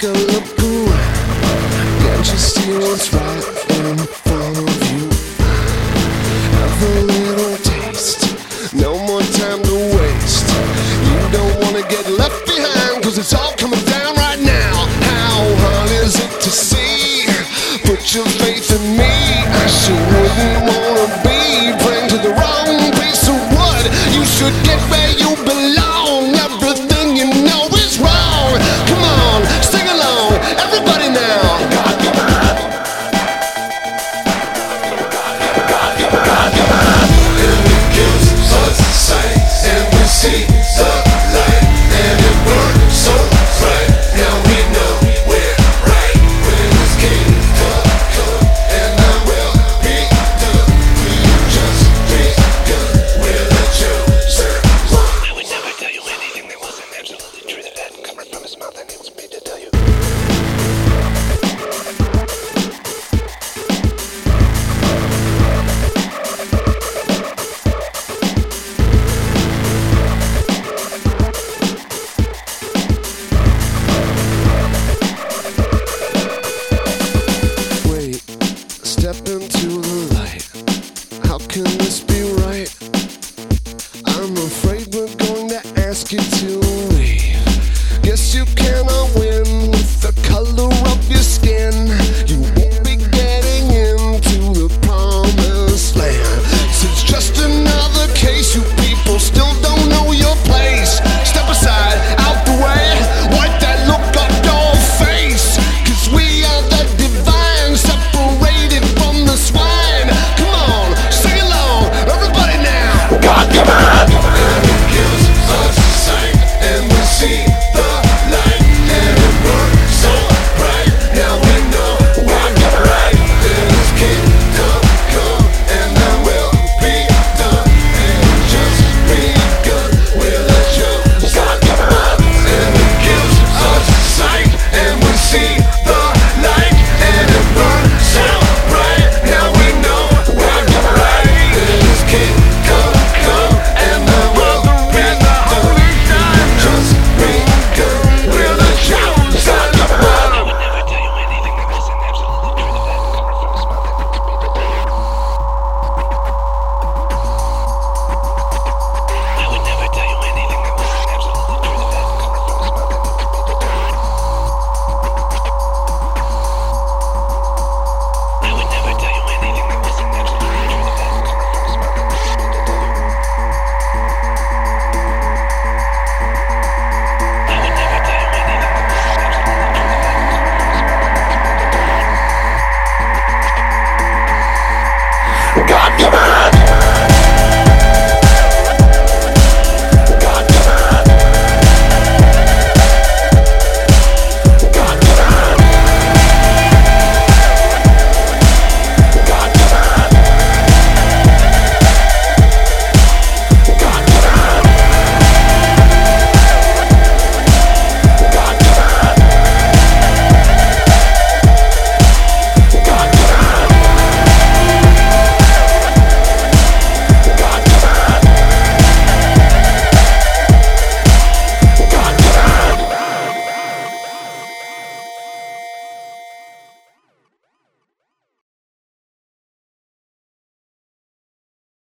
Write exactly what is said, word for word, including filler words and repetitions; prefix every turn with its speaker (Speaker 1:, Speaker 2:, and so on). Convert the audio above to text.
Speaker 1: a look around. Can't you see what's right in front of you? Have a little taste, no more time to waste. You don't wanna get left behind, cause it's all coming down right now. How hard is it to see? Put your faith in me. I sure wouldn't wanna be praying to the wrong piece of wood. You should get where you belong. Everything you know is wrong. Come on, sing along, everybody now. God, give up. And it gives us sight, and we see the light, and it works so right. Now we know we're right. When this kingdom come, and I will be done. We just be good. We're the chosen one.
Speaker 2: I would never tell you anything that wasn't absolutely true that hadn't come right from his mouth, and it's